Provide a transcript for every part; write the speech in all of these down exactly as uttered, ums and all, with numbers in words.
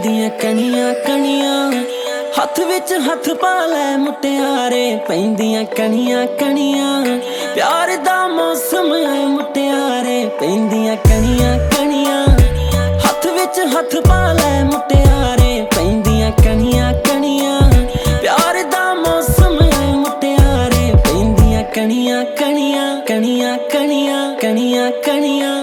ਪੈਂਦੀਆਂ ਕਣੀਆਂ ਕਣੀਆਂ ਹੱਥ ਵਿੱਚ ਹੱਥ ਪਾ ਲੈ ਮੁਟਿਆਰੇ ਪੈਂਦੀਆਂ ਕਣੀਆਂ ਕਣੀਆਂ ਪਿਆਰ ਦਾ ਮੌਸਮ ਹੈ ਮੁਟਿਆਰੇ ਪੈਂਦੀਆਂ ਕਣੀਆਂ ਕਣੀਆਂ ਹੱਥ ਵਿੱਚ ਹੱਥ ਪਾ ਲੈ ਮੁਟਿਆਰੇ ਪੈਂਦੀਆਂ ਕਣੀਆਂ ਕਣੀਆਂ ਪਿਆਰ ਦਾ ਮੌਸਮ ਹੈ ਮੁਟਿਆਰੇ ਪੈਂਦੀਆਂ ਕਣੀਆਂ ਕਣੀਆਂ ਕਣੀਆਂ ਕਣੀਆਂ ਕਣੀਆਂ ਕਣੀਆਂ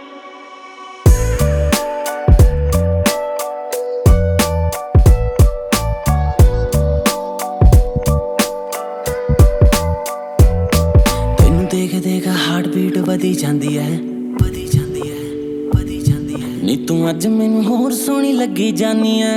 ਦੇਖ ਦੇਖ ਹਾਰਟ ਬੀਟ ਵਧੀ ਜਾਂਦੀ ਐ ਵਧੀ ਜਾਂਦੀ ਐ ਵਧੀ ਜਾਂਦੀ ਐ ਨੀ ਤੂੰ ਅੱਜ ਮੈਨੂੰ ਹੋਰ ਸੋਹਣੀ ਲੱਗੀ ਜਾਨੀ ਐ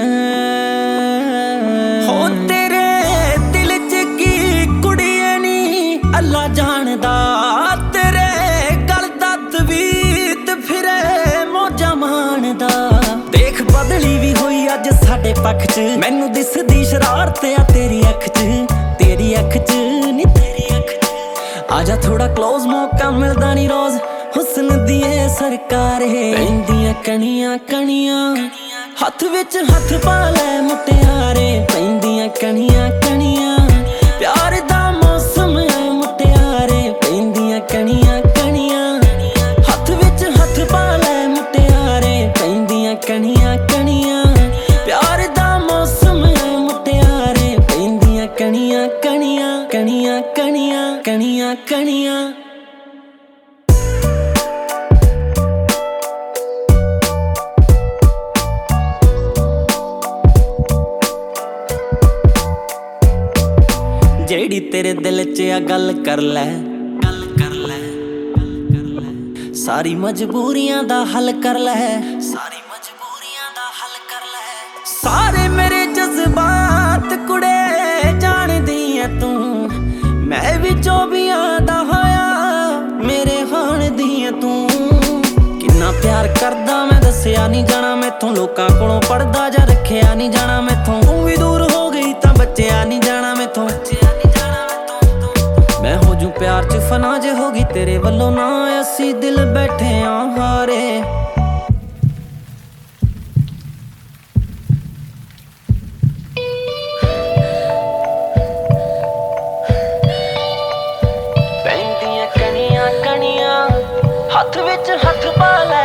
ਹੋ ਤੇਰੇ ਦਿਲ ਚ ਕੀ ਕੁੜੀਏ ਨੀ ਅੱਲਾ ਜਾਣਦਾ ਤੇਰੇ ਗਲ ਦਾ ਤਵੀਤ ਫਿਰੇ ਮੌਜਾਂ ਮਾਣਦਾ ਦੇਖ ਬਦਲੀ ਵੀ ਹੋਈ ਅੱਜ ਸਾਡੇ ਪੱਖ ਚ ਮੈਨੂੰ ਦਿਸਦੀ ਸ਼ਰਾਰਤ ਆ ਤੇਰੀ ਅੱਖ ਚ ਤੇਰੀ ਅੱਖ ਚ ਨੀ आजा थोड़ा क्लोज मौका मिलदा नी रोज हुस्न दिए सरकार पैंदियां कणियां कणियां हथ विच हथ पा लै मुटियारे पैंदियां कणियां कणियां प्यार दा मौसम है मुटियारे पैंदियां कणियां कणियां हथ विच हथ पा लै मुटियारे पैंदियां कणियां कणियां प्यार दा मौसम है मुटियारे पैंदियां कणियां कणियां कणियां कणियां कणियां कणियां जेड़ी तेरे दिल च आ गल कर लै गल कर लै सारी मजबूरियां दा हल कर लै सारी मजबूरियां दा हल कर लै सारे मेरे जज्बात कुड़े जानदी है तू मैं भी चौबियां दा होया मेरे हाण दी है तू किन्ना प्यार करदा मैं दस्सिया नहीं जाना मैथों लोकां कोलों पढ़दा जा रखिया नहीं जाना मैथों तू भी दूर हो गई तां बच्चिया नहीं जाना मैथों मैं हो जू प्यार च फना जे होगी तेरे वल्लों ना असी दिल बैठे आ हारे हथ विच हथ पा लै